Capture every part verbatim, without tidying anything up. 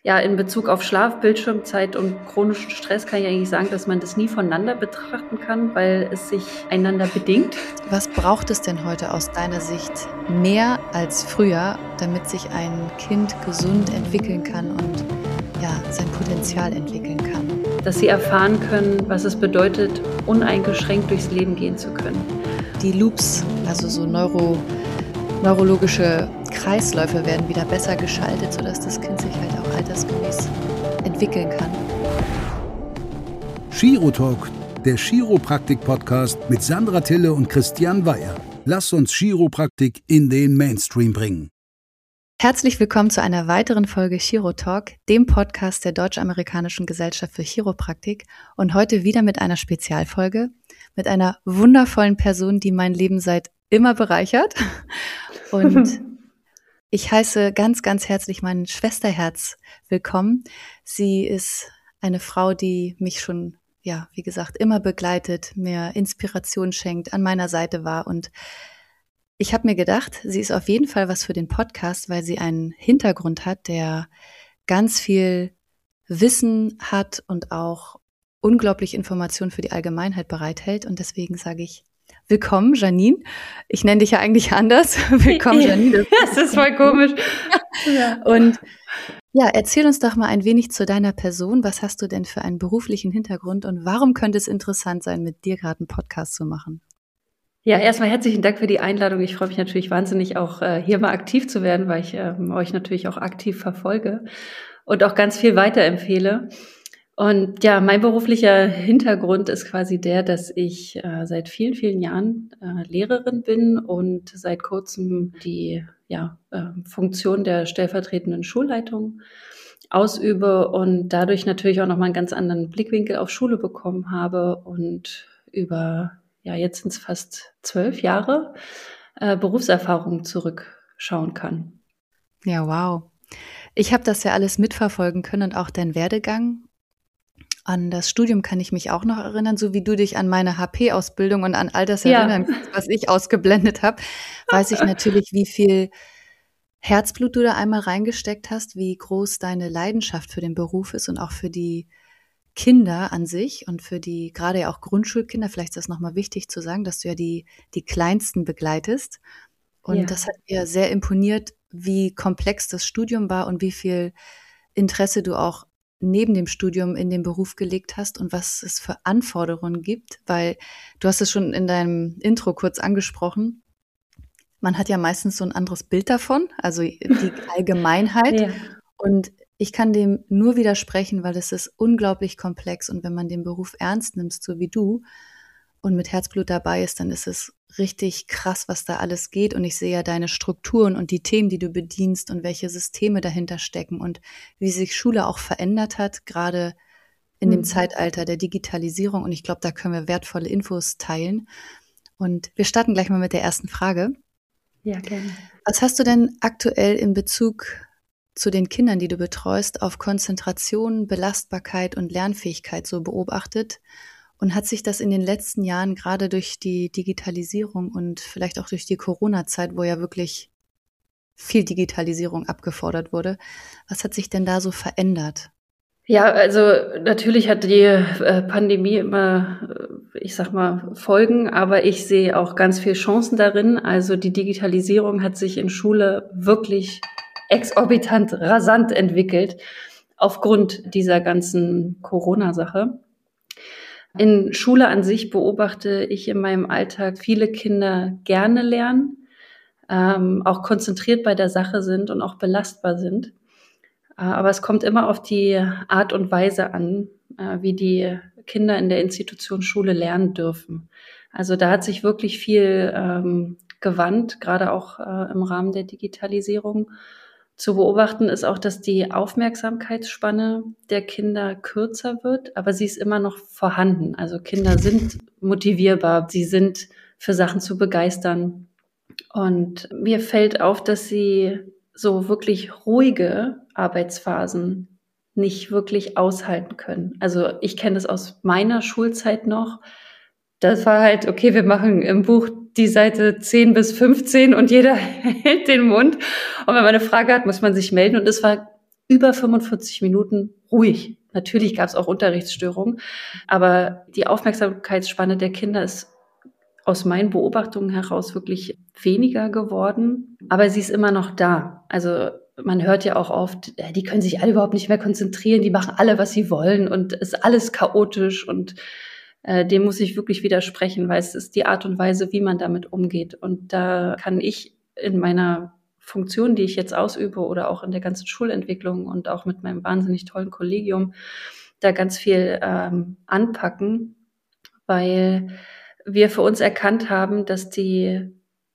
Ja, in Bezug auf Schlaf, Bildschirmzeit und chronischen Stress kann ich eigentlich sagen, dass man das nie voneinander betrachten kann, weil es sich einander bedingt. Was braucht es denn heute aus deiner Sicht mehr als früher, damit sich ein Kind gesund entwickeln kann und ja, sein Potenzial entwickeln kann? Dass sie erfahren können, was es bedeutet, uneingeschränkt durchs Leben gehen zu können. Die Loops, also so neuro, neurologische Kreisläufe werden wieder besser geschaltet, sodass das Kind sich halt auch altersgemäß entwickeln kann. Chirotalk, der Chiropraktik-Podcast mit Sandra Tille und Christian Weyer. Lass uns Chiropraktik in den Mainstream bringen. Herzlich willkommen zu einer weiteren Folge Chirotalk, dem Podcast der Deutsch-Amerikanischen Gesellschaft für Chiropraktik und heute wieder mit einer Spezialfolge, mit einer wundervollen Person, die mein Leben seit immer bereichert. Und ich heiße ganz, ganz herzlich mein Schwesterherz willkommen. Sie ist eine Frau, die mich schon, ja, wie gesagt, immer begleitet, mir Inspiration schenkt, an meiner Seite war. Und ich habe mir gedacht, sie ist auf jeden Fall was für den Podcast, weil sie einen Hintergrund hat, der ganz viel Wissen hat und auch unglaublich Informationen für die Allgemeinheit bereithält. Und deswegen sage ich willkommen, Janine. Ich nenne dich ja eigentlich anders. Willkommen, Janine. Das ist voll komisch. Ja. Und ja, erzähl uns doch mal ein wenig zu deiner Person. Was hast du denn für einen beruflichen Hintergrund und warum könnte es interessant sein, mit dir gerade einen Podcast zu machen? Ja, erstmal herzlichen Dank für die Einladung. Ich freue mich natürlich wahnsinnig, auch äh, hier mal aktiv zu werden, weil ich ähm, euch natürlich auch aktiv verfolge und auch ganz viel weiterempfehle. Und ja, mein beruflicher Hintergrund ist quasi der, dass ich äh, seit vielen, vielen Jahren äh, Lehrerin bin und seit kurzem die ja, äh, Funktion der stellvertretenden Schulleitung ausübe und dadurch natürlich auch nochmal einen ganz anderen Blickwinkel auf Schule bekommen habe und über, ja, jetzt sind es fast zwölf Jahre äh, Berufserfahrung zurückschauen kann. Ja, wow. Ich habe das ja alles mitverfolgen können und auch deinen Werdegang. An das Studium kann ich mich auch noch erinnern, so wie du dich an meine H P-Ausbildung und an all das Ja. erinnern kannst, was ich ausgeblendet habe, weiß ich natürlich, wie viel Herzblut du da einmal reingesteckt hast, wie groß deine Leidenschaft für den Beruf ist und auch für die Kinder an sich und für die, gerade ja auch Grundschulkinder, vielleicht ist das nochmal wichtig zu sagen, dass du ja die, die Kleinsten begleitest. Und Ja. das hat mir sehr imponiert, wie komplex das Studium war und wie viel Interesse du auch neben dem Studium in den Beruf gelegt hast und was es für Anforderungen gibt, weil du hast es schon in deinem Intro kurz angesprochen. Man hat ja meistens so ein anderes Bild davon, also die Allgemeinheit. Ja. Und ich kann dem nur widersprechen, weil es ist unglaublich komplex und wenn man den Beruf ernst nimmt, so wie du, und mit Herzblut dabei ist, dann ist es richtig krass, was da alles geht. Und ich sehe ja deine Strukturen und die Themen, die du bedienst und welche Systeme dahinter stecken und wie sich Schule auch verändert hat, gerade in dem Mhm. Zeitalter der Digitalisierung. Und ich glaube, da können wir wertvolle Infos teilen. Und wir starten gleich mal mit der ersten Frage. Ja, gerne. Was hast du denn aktuell in Bezug zu den Kindern, die du betreust, auf Konzentration, Belastbarkeit und Lernfähigkeit so beobachtet? Und hat sich das in den letzten Jahren gerade durch die Digitalisierung und vielleicht auch durch die Corona-Zeit, wo ja wirklich viel Digitalisierung abgefordert wurde, was hat sich denn da so verändert? Ja, also natürlich hat die äh, Pandemie immer, äh, ich sag mal, Folgen, aber ich sehe auch ganz viel Chancen darin. Also die Digitalisierung hat sich in Schule wirklich exorbitant, rasant entwickelt aufgrund dieser ganzen Corona-Sache. In Schule an sich beobachte ich in meinem Alltag viele Kinder gerne lernen, ähm, auch konzentriert bei der Sache sind und auch belastbar sind. Äh, aber es kommt immer auf die Art und Weise an, äh, wie die Kinder in der Institution Schule lernen dürfen. Also da hat sich wirklich viel ähm, gewandt, gerade auch äh, im Rahmen der Digitalisierung. Zu beobachten ist auch, dass die Aufmerksamkeitsspanne der Kinder kürzer wird, aber sie ist immer noch vorhanden. Also Kinder sind motivierbar, sie sind für Sachen zu begeistern. Und mir fällt auf, dass sie so wirklich ruhige Arbeitsphasen nicht wirklich aushalten können. Also ich kenne das aus meiner Schulzeit noch. Das war halt, okay, wir machen im Buch die Seite zehn bis fünfzehn und jeder hält den Mund. Und wenn man eine Frage hat, muss man sich melden. Und es war über fünfundvierzig Minuten ruhig. Natürlich gab es auch Unterrichtsstörungen, aber die Aufmerksamkeitsspanne der Kinder ist aus meinen Beobachtungen heraus wirklich weniger geworden, aber sie ist immer noch da. Also man hört ja auch oft, die können sich alle überhaupt nicht mehr konzentrieren, die machen alle, was sie wollen und es ist alles chaotisch und äh, dem muss ich wirklich widersprechen, weil es ist die Art und Weise, wie man damit umgeht. Und da kann ich in meiner Funktion, die ich jetzt ausübe oder auch in der ganzen Schulentwicklung und auch mit meinem wahnsinnig tollen Kollegium da ganz viel ähm, anpacken, weil wir für uns erkannt haben, dass die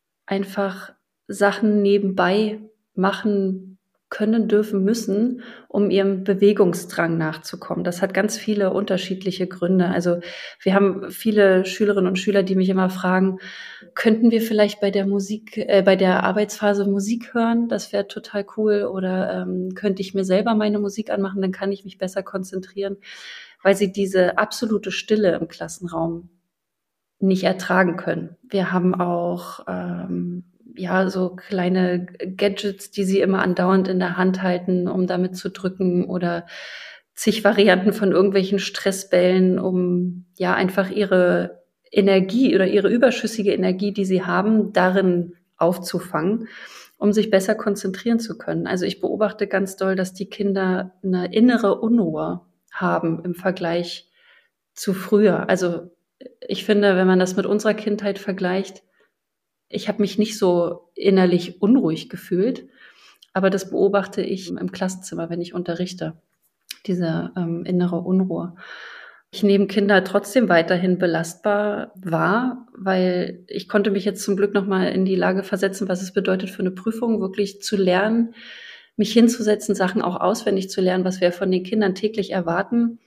einfach Sachen nebenbei machen können, dürfen, müssen, um ihrem Bewegungsdrang nachzukommen. Das hat ganz viele unterschiedliche Gründe. Also wir haben viele Schülerinnen und Schüler, die mich immer fragen, könnten wir vielleicht bei der Musik, äh, bei der Arbeitsphase Musik hören? Das wäre total cool. Oder ähm, könnte ich mir selber meine Musik anmachen, dann kann ich mich besser konzentrieren, weil sie diese absolute Stille im Klassenraum nicht ertragen können. Wir haben auch ähm, ja so kleine Gadgets, die sie immer andauernd in der Hand halten, um damit zu drücken oder zig Varianten von irgendwelchen Stressbällen, um ja einfach ihre Energie oder ihre überschüssige Energie, die sie haben, darin aufzufangen, um sich besser konzentrieren zu können. Also ich beobachte ganz doll, dass die Kinder eine innere Unruhe haben im Vergleich zu früher. Also ich finde, wenn man das mit unserer Kindheit vergleicht, ich habe mich nicht so innerlich unruhig gefühlt, aber das beobachte ich im Klassenzimmer, wenn ich unterrichte, diese ähm, innere Unruhe. Ich nehme Kinder trotzdem weiterhin belastbar wahr, weil ich konnte mich jetzt zum Glück nochmal in die Lage versetzen, was es bedeutet für eine Prüfung, wirklich zu lernen, mich hinzusetzen, Sachen auch auswendig zu lernen, was wir von den Kindern täglich erwarten,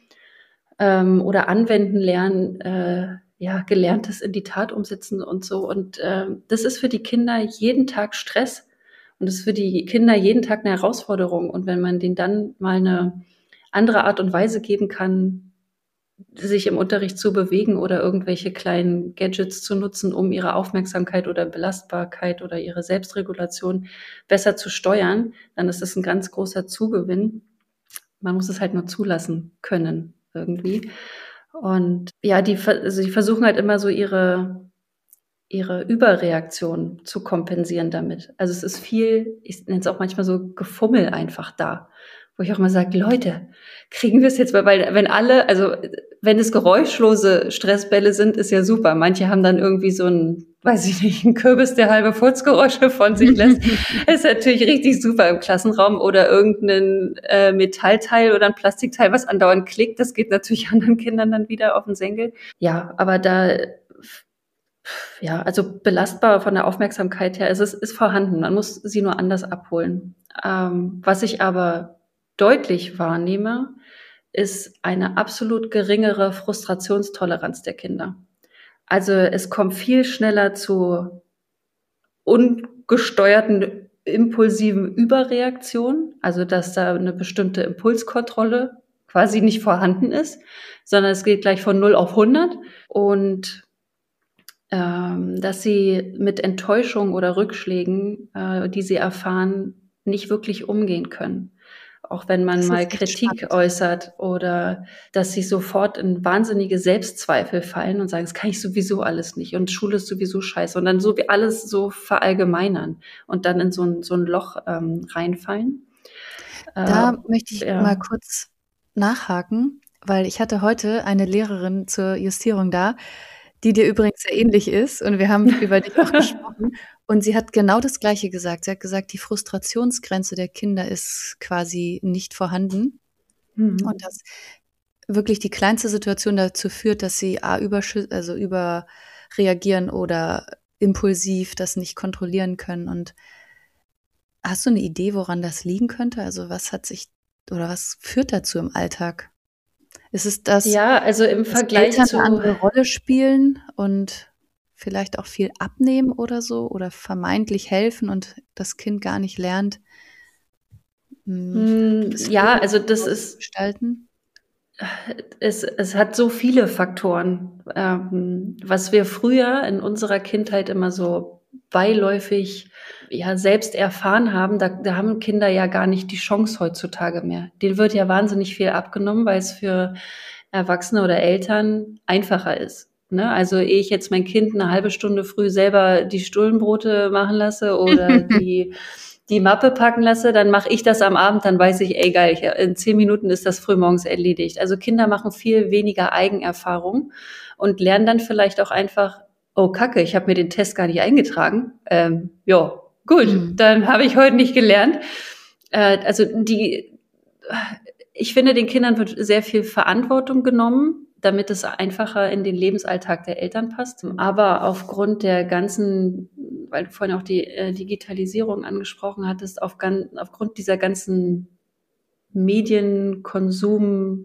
oder anwenden lernen, äh, ja, Gelerntes in die Tat umsetzen und so. Und äh, das ist für die Kinder jeden Tag Stress und das ist für die Kinder jeden Tag eine Herausforderung. Und wenn man denen dann mal eine andere Art und Weise geben kann, sich im Unterricht zu bewegen oder irgendwelche kleinen Gadgets zu nutzen, um ihre Aufmerksamkeit oder Belastbarkeit oder ihre Selbstregulation besser zu steuern, dann ist das ein ganz großer Zugewinn. Man muss es halt nur zulassen können irgendwie. Und ja, die, also die versuchen halt immer so ihre, ihre Überreaktion zu kompensieren damit. Also es ist viel, ich nenne es auch manchmal so Gefummel einfach da, wo ich auch mal sage, Leute, kriegen wir es jetzt mal, weil wenn alle, also wenn es geräuschlose Stressbälle sind, ist ja super. Manche haben dann irgendwie so ein, weiß ich nicht, ein Kürbis, der halbe Furzgeräusche von sich lässt. Ist natürlich richtig super im Klassenraum oder irgendein äh, Metallteil oder ein Plastikteil, was andauernd klickt. Das geht natürlich anderen Kindern dann wieder auf den Senkel. Ja, aber da, ja, also belastbar von der Aufmerksamkeit her, es ist, ist vorhanden. Man muss sie nur anders abholen. Ähm, was ich aber deutlich wahrnehme, ist eine absolut geringere Frustrationstoleranz der Kinder. Also es kommt viel schneller zu ungesteuerten, impulsiven Überreaktionen, also dass da eine bestimmte Impulskontrolle quasi nicht vorhanden ist, sondern es geht gleich von null auf hundert und ähm, dass sie mit Enttäuschung oder Rückschlägen, äh, die sie erfahren, nicht wirklich umgehen können. Auch wenn man mal Kritik spannend äußert oder dass sie sofort in wahnsinnige Selbstzweifel fallen und sagen, das kann ich sowieso alles nicht und Schule ist sowieso scheiße und dann so wie alles so verallgemeinern und dann in so ein, so ein Loch ähm, reinfallen. Da äh, möchte ich ja. mal kurz nachhaken, weil ich hatte heute eine Lehrerin zur Justierung da, die dir übrigens sehr ähnlich ist und wir haben über dich auch gesprochen. Und sie hat genau das Gleiche gesagt. Sie hat gesagt, die Frustrationsgrenze der Kinder ist quasi nicht vorhanden. Mhm. Und dass wirklich die kleinste Situation dazu führt, dass sie A, überschü- also überreagieren oder impulsiv das nicht kontrollieren können. Und hast du eine Idee, woran das liegen könnte? Also was hat sich oder was führt dazu im Alltag? Ist es das, ja, also im dass Vergleich Eltern zu eine andere Rolle spielen und vielleicht auch viel abnehmen oder so oder vermeintlich helfen und das Kind gar nicht lernt, mh, ja, also das ist gestalten? Es, es hat so viele Faktoren, ähm, was wir früher in unserer Kindheit immer so beiläufig ja selbst erfahren haben, da, da haben Kinder ja gar nicht die Chance heutzutage mehr. Denen wird ja wahnsinnig viel abgenommen, weil es für Erwachsene oder Eltern einfacher ist. Ne? Also ehe ich jetzt mein Kind eine halbe Stunde früh selber die Stullenbrote machen lasse oder die die Mappe packen lasse, dann mache ich das am Abend, dann weiß ich, ey geil, ich, in zehn Minuten ist das frühmorgens erledigt. Also Kinder machen viel weniger Eigenerfahrung und lernen dann vielleicht auch einfach, oh Kacke, ich habe mir den Test gar nicht eingetragen. Ähm, ja, gut, mhm. dann habe ich heute nicht gelernt. Äh, also die, ich finde, den Kindern wird sehr viel Verantwortung genommen, damit es einfacher in den Lebensalltag der Eltern passt. Aber aufgrund der ganzen, weil du vorhin auch die äh, Digitalisierung angesprochen hattest, auf gan- aufgrund dieser ganzen Medienkonsummasse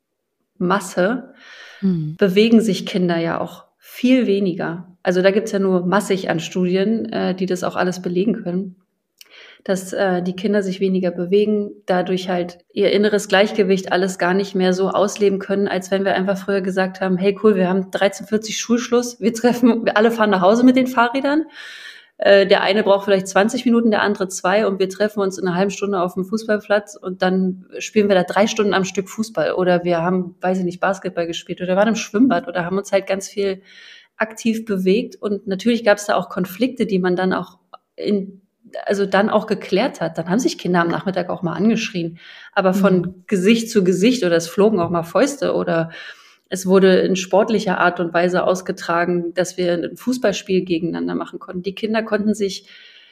hm. bewegen sich Kinder ja auch viel weniger. Also da gibt's ja nur massig an Studien, äh, die das auch alles belegen können, dass äh, die Kinder sich weniger bewegen, dadurch halt ihr inneres Gleichgewicht alles gar nicht mehr so ausleben können, als wenn wir einfach früher gesagt haben, hey cool, wir haben dreizehn Uhr vierzig Schulschluss, wir treffen, wir alle fahren nach Hause mit den Fahrrädern. Äh, der eine braucht vielleicht zwanzig Minuten, der andere zwei und wir treffen uns in einer halben Stunde auf dem Fußballplatz und dann spielen wir da drei Stunden am Stück Fußball oder wir haben, weiß ich nicht, Basketball gespielt oder waren im Schwimmbad oder haben uns halt ganz viel aktiv bewegt und natürlich gab es da auch Konflikte, die man dann auch in also dann auch geklärt hat. Dann haben sich Kinder am Nachmittag auch mal angeschrien. Aber von mhm. Gesicht zu Gesicht oder es flogen auch mal Fäuste oder es wurde in sportlicher Art und Weise ausgetragen, dass wir ein Fußballspiel gegeneinander machen konnten. Die Kinder konnten sich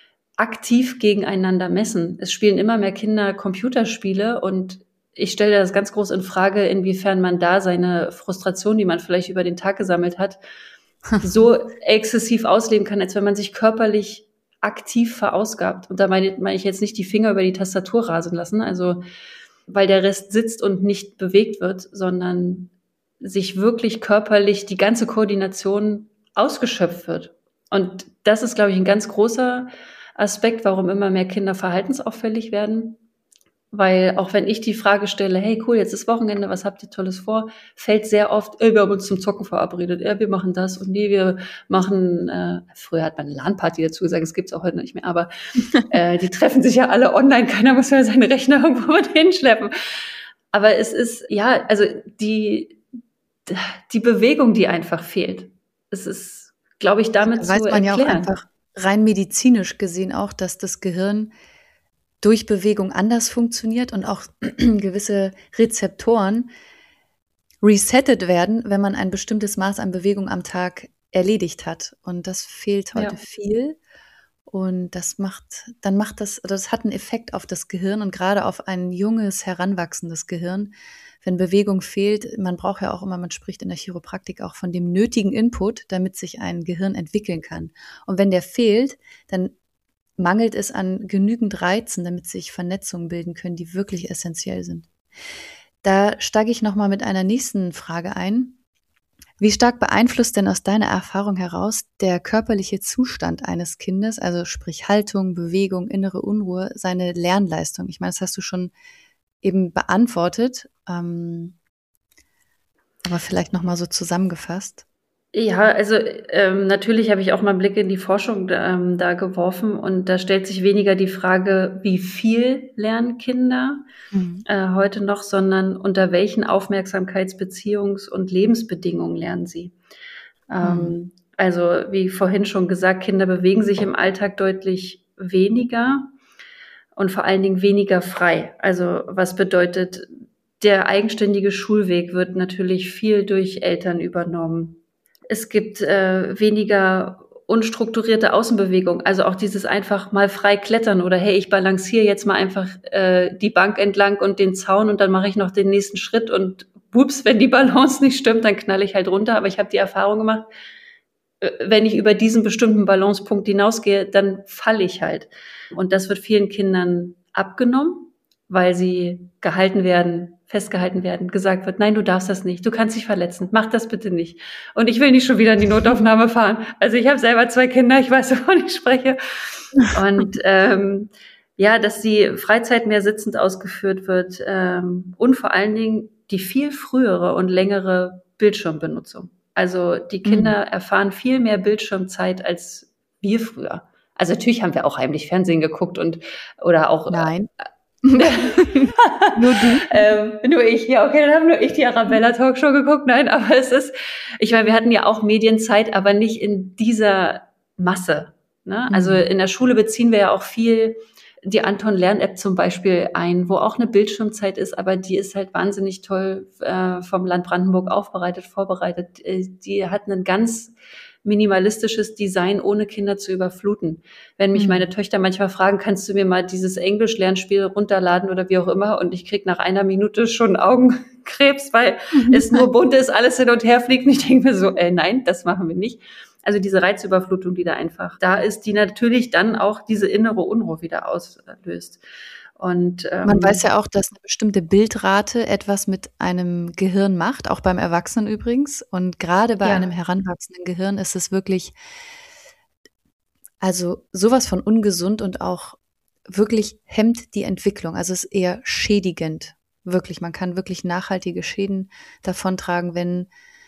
aktiv gegeneinander messen. Es spielen immer mehr Kinder Computerspiele und ich stelle das ganz groß in Frage, inwiefern man da seine Frustration, die man vielleicht über den Tag gesammelt hat, so exzessiv ausleben kann, als wenn man sich körperlich aktiv verausgabt. Und da meine, meine ich jetzt nicht die Finger über die Tastatur rasen lassen, also weil der Rest sitzt und nicht bewegt wird, sondern sich wirklich körperlich die ganze Koordination ausgeschöpft wird. Und das ist, glaube ich, ein ganz großer Aspekt, warum immer mehr Kinder verhaltensauffällig werden. Weil auch wenn ich die Frage stelle, hey cool, jetzt ist Wochenende, was habt ihr Tolles vor, fällt sehr oft, ey, wir haben uns zum Zocken verabredet, ey, wir machen das und nee, wir machen, äh, früher hat man eine LAN-Party dazu gesagt, es gibt's auch heute nicht mehr, aber äh, die treffen sich ja alle online, keiner muss mehr seine Rechner irgendwo mit hinschleppen. Aber es ist, ja, also die, die Bewegung, die einfach fehlt. Es ist, glaube ich, damit zu erklären. Da weiß man ja auch einfach rein medizinisch gesehen auch, dass das Gehirn durch Bewegung anders funktioniert und auch gewisse Rezeptoren resettet werden, wenn man ein bestimmtes Maß an Bewegung am Tag erledigt hat. Und das fehlt heute ja. viel. Und das macht, dann macht das, das hat einen Effekt auf das Gehirn und gerade auf ein junges, heranwachsendes Gehirn. Wenn Bewegung fehlt, man braucht ja auch immer, man spricht in der Chiropraktik auch von dem nötigen Input, damit sich ein Gehirn entwickeln kann. Und wenn der fehlt, dann mangelt es an genügend Reizen, damit sich Vernetzungen bilden können, die wirklich essentiell sind. Da steige ich nochmal mit einer nächsten Frage ein. Wie stark beeinflusst denn aus deiner Erfahrung heraus der körperliche Zustand eines Kindes, also sprich Haltung, Bewegung, innere Unruhe, seine Lernleistung? Ich meine, das hast du schon eben beantwortet, ähm, aber vielleicht nochmal so zusammengefasst. Ja, also ähm, natürlich habe ich auch mal einen Blick in die Forschung ähm, da geworfen und da stellt sich weniger die Frage, wie viel lernen Kinder mhm. äh, heute noch, sondern unter welchen Aufmerksamkeits-, Beziehungs- und Lebensbedingungen lernen sie. Ähm, mhm. Also wie vorhin schon gesagt, Kinder bewegen sich im Alltag deutlich weniger und vor allen Dingen weniger frei. Also was bedeutet, der eigenständige Schulweg wird natürlich viel durch Eltern übernommen. Es gibt äh, weniger unstrukturierte Außenbewegung, also auch dieses einfach mal frei klettern oder hey, ich balanciere jetzt mal einfach äh, die Bank entlang und den Zaun und dann mache ich noch den nächsten Schritt und whoops, wenn die Balance nicht stimmt, dann knall ich halt runter. Aber ich habe die Erfahrung gemacht, äh, wenn ich über diesen bestimmten Balancepunkt hinausgehe, dann falle ich halt. Und das wird vielen Kindern abgenommen, weil sie gehalten werden, festgehalten werden, gesagt wird, nein, du darfst das nicht, du kannst dich verletzen, mach das bitte nicht. Und ich will nicht schon wieder in die Notaufnahme fahren. Also ich habe selber zwei Kinder, ich weiß, wovon ich spreche. Und ähm, ja, dass die Freizeit mehr sitzend ausgeführt wird ähm, und vor allen Dingen die viel frühere und längere Bildschirmbenutzung. Also die Kinder mhm. erfahren viel mehr Bildschirmzeit als wir früher. Also natürlich haben wir auch heimlich Fernsehen geguckt und oder auch Nein. Äh, nur du. ähm, nur ich, ja, okay, dann haben nur ich die Arabella-Talkshow geguckt. Nein, aber es ist, ich meine, wir hatten ja auch Medienzeit, aber nicht in dieser Masse. Ne? Mhm. Also in der Schule beziehen wir ja auch viel die Anton-Lern-App zum Beispiel ein, wo auch eine Bildschirmzeit ist, aber die ist halt wahnsinnig toll äh, vom Land Brandenburg aufbereitet, vorbereitet. Äh, die hat ein ganz minimalistisches Design, ohne Kinder zu überfluten. Wenn mich mhm. meine Töchter manchmal fragen, kannst du mir mal dieses Englisch-Lernspiel runterladen oder wie auch immer, und ich krieg nach einer Minute schon Augenkrebs, weil mhm. es nur bunt ist, alles hin und her fliegt. Und ich denke mir so, äh, nein, das machen wir nicht. Also diese Reizüberflutung, die da einfach da ist, die natürlich dann auch diese innere Unruhe wieder auslöst. Und ähm, man weiß ja auch, dass eine bestimmte Bildrate etwas mit einem Gehirn macht, auch beim Erwachsenen übrigens. Und gerade bei ja. einem heranwachsenden Gehirn ist es wirklich, also sowas von ungesund und auch wirklich hemmt die Entwicklung. Also es ist eher schädigend, wirklich. Man kann wirklich nachhaltige Schäden davontragen, wenn,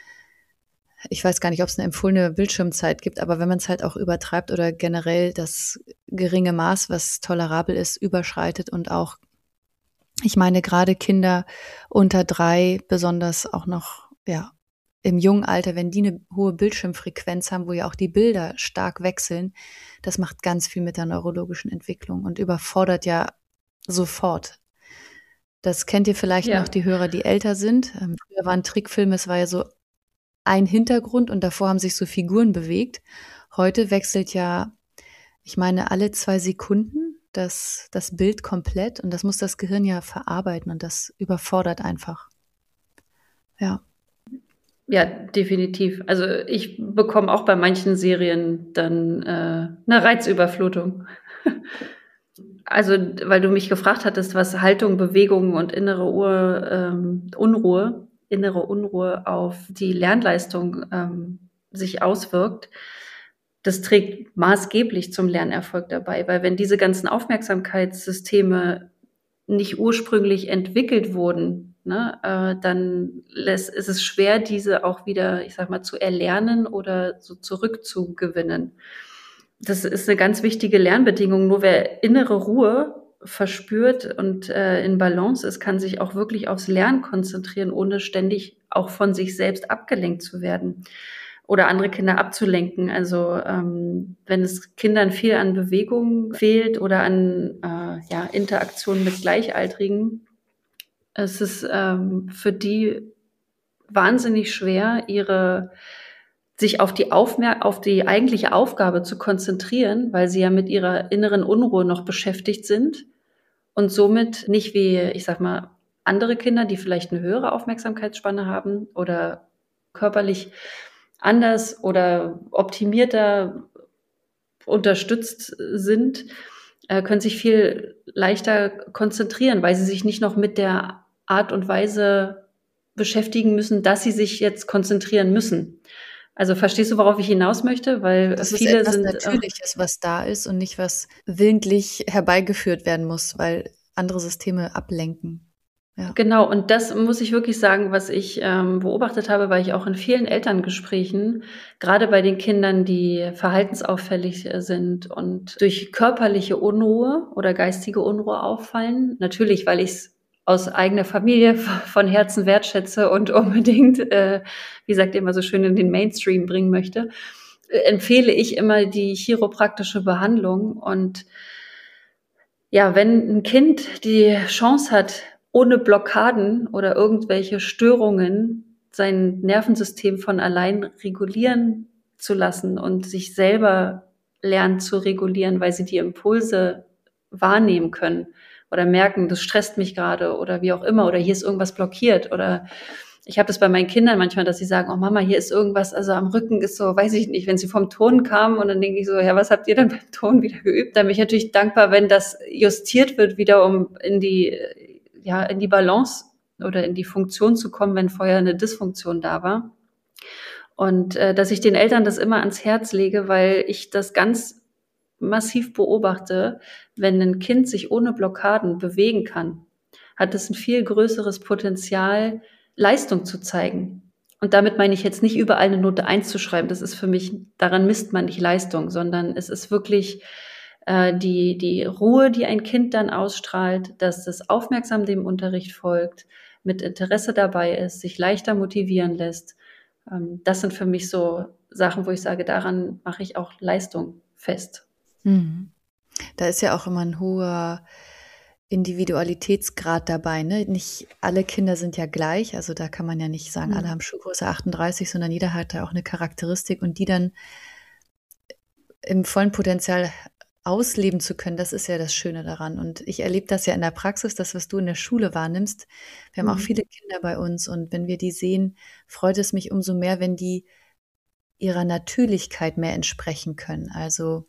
ich weiß gar nicht, ob es eine empfohlene Bildschirmzeit gibt, aber wenn man es halt auch übertreibt oder generell das geringe Maß, was tolerabel ist, überschreitet und auch, ich meine, gerade Kinder unter drei, besonders auch noch, ja, im jungen Alter, wenn die eine hohe Bildschirmfrequenz haben, wo ja auch die Bilder stark wechseln, das macht ganz viel mit der neurologischen Entwicklung und überfordert ja sofort. Das kennt ihr vielleicht ja. noch, die Hörer, die älter sind. Ähm, früher waren Trickfilme, es war ja so ein Hintergrund und davor haben sich so Figuren bewegt. Heute wechselt ja, ich meine, alle zwei Sekunden das, das Bild komplett und das muss das Gehirn ja verarbeiten und das überfordert einfach. Ja. Ja, definitiv. Also ich bekomme auch bei manchen Serien dann äh, eine Reizüberflutung. Also, weil du mich gefragt hattest, was Haltung, Bewegung und innere Uhr, ähm, Unruhe innere Unruhe auf die Lernleistung ähm, sich auswirkt, das trägt maßgeblich zum Lernerfolg dabei, weil wenn diese ganzen Aufmerksamkeitssysteme nicht ursprünglich entwickelt wurden, ne, äh, dann lässt, ist es schwer, diese auch wieder, ich sag mal, zu erlernen oder so zurückzugewinnen. Das ist eine ganz wichtige Lernbedingung. Nur wer innere Ruhe verspürt und äh, in Balance ist, kann sich auch wirklich aufs Lernen konzentrieren, ohne ständig auch von sich selbst abgelenkt zu werden oder andere Kinder abzulenken. Also ähm, wenn es Kindern viel an Bewegung fehlt oder an äh, ja, Interaktion mit Gleichaltrigen, es ist ähm, für die wahnsinnig schwer, ihre sich auf die Aufmer- auf die eigentliche Aufgabe zu konzentrieren, weil sie ja mit ihrer inneren Unruhe noch beschäftigt sind und somit nicht wie, ich sag mal, andere Kinder, die vielleicht eine höhere Aufmerksamkeitsspanne haben oder körperlich anders oder optimierter unterstützt sind, äh, können sich viel leichter konzentrieren, weil sie sich nicht noch mit der Art und Weise beschäftigen müssen, dass sie sich jetzt konzentrieren müssen. Also verstehst du, worauf ich hinaus möchte? Weil das viele ist etwas sind Natürliches, was da ist und nicht was willentlich herbeigeführt werden muss, weil andere Systeme ablenken. Ja. Genau, und das muss ich wirklich sagen, was ich ähm, beobachtet habe, weil ich auch in vielen Elterngesprächen, gerade bei den Kindern, die verhaltensauffällig sind und durch körperliche Unruhe oder geistige Unruhe auffallen, natürlich, weil ich es aus eigener Familie von Herzen wertschätze und unbedingt, äh, wie sagt ihr immer so schön, in den Mainstream bringen möchte, äh, empfehle ich immer die chiropraktische Behandlung. Und ja, wenn ein Kind die Chance hat, ohne Blockaden oder irgendwelche Störungen sein Nervensystem von allein regulieren zu lassen und sich selber lernt zu regulieren, weil sie die Impulse wahrnehmen können oder merken, das stresst mich gerade oder wie auch immer oder hier ist irgendwas blockiert oder ich habe das bei meinen Kindern manchmal, dass sie sagen, oh Mama, hier ist irgendwas, also am Rücken ist so, weiß ich nicht, wenn sie vom Turnen kamen und dann denke ich so, ja, was habt ihr denn beim Turnen wieder geübt? Da bin ich natürlich dankbar, wenn das justiert wird wieder, um in die ja, in die Balance oder in die Funktion zu kommen, wenn vorher eine Dysfunktion da war. Und äh, dass ich den Eltern das immer ans Herz lege, weil ich das ganz massiv beobachte, wenn ein Kind sich ohne Blockaden bewegen kann, hat es ein viel größeres Potenzial, Leistung zu zeigen. Und damit meine ich jetzt nicht überall eine Note eins zu schreiben. Das ist für mich, daran misst man nicht Leistung, sondern es ist wirklich äh, die, die Ruhe, die ein Kind dann ausstrahlt, dass es aufmerksam dem Unterricht folgt, mit Interesse dabei ist, sich leichter motivieren lässt. Ähm, das sind für mich so Sachen, wo ich sage, daran mache ich auch Leistung fest. Mhm. Da ist ja auch immer ein hoher Individualitätsgrad dabei, ne? Nicht alle Kinder sind ja gleich, also da kann man ja nicht sagen, mhm. alle haben Schuhgröße achtunddreißig, sondern jeder hat da auch eine Charakteristik und die dann im vollen Potenzial ausleben zu können, das ist ja das Schöne daran. Und ich erlebe das ja in der Praxis, das, was du in der Schule wahrnimmst. Wir haben mhm. auch viele Kinder bei uns und wenn wir die sehen, freut es mich umso mehr, wenn die ihrer Natürlichkeit mehr entsprechen können. Also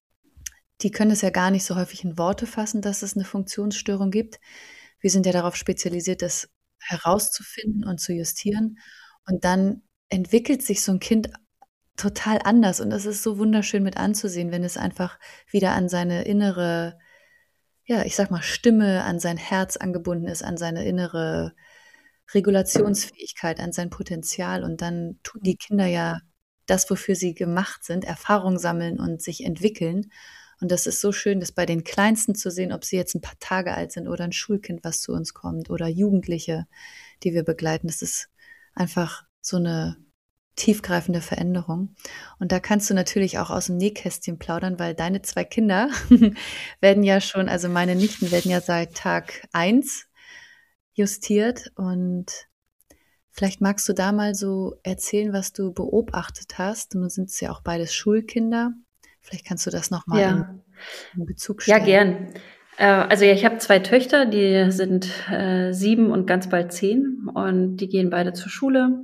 die können es ja gar nicht so häufig in Worte fassen, dass es eine Funktionsstörung gibt. Wir sind ja darauf spezialisiert, das herauszufinden und zu justieren. Und dann entwickelt sich so ein Kind total anders. Und das ist so wunderschön mit anzusehen, wenn es einfach wieder an seine innere, ja, ich sag mal, Stimme, an sein Herz angebunden ist, an seine innere Regulationsfähigkeit, an sein Potenzial. Und dann tun die Kinder ja das, wofür sie gemacht sind, Erfahrung sammeln und sich entwickeln. Und das ist so schön, das bei den Kleinsten zu sehen, ob sie jetzt ein paar Tage alt sind oder ein Schulkind, was zu uns kommt oder Jugendliche, die wir begleiten. Das ist einfach so eine tiefgreifende Veränderung. Und da kannst du natürlich auch aus dem Nähkästchen plaudern, weil deine zwei Kinder werden ja schon, also meine Nichten werden ja seit Tag eins justiert. Und vielleicht magst du da mal so erzählen, was du beobachtet hast. Nun sind es ja auch beides Schulkinder. Vielleicht kannst du das nochmal ja. in, in Bezug stellen. Ja, gern. Äh, also ja, ich habe zwei Töchter, die sind äh, sieben und ganz bald zehn und die gehen beide zur Schule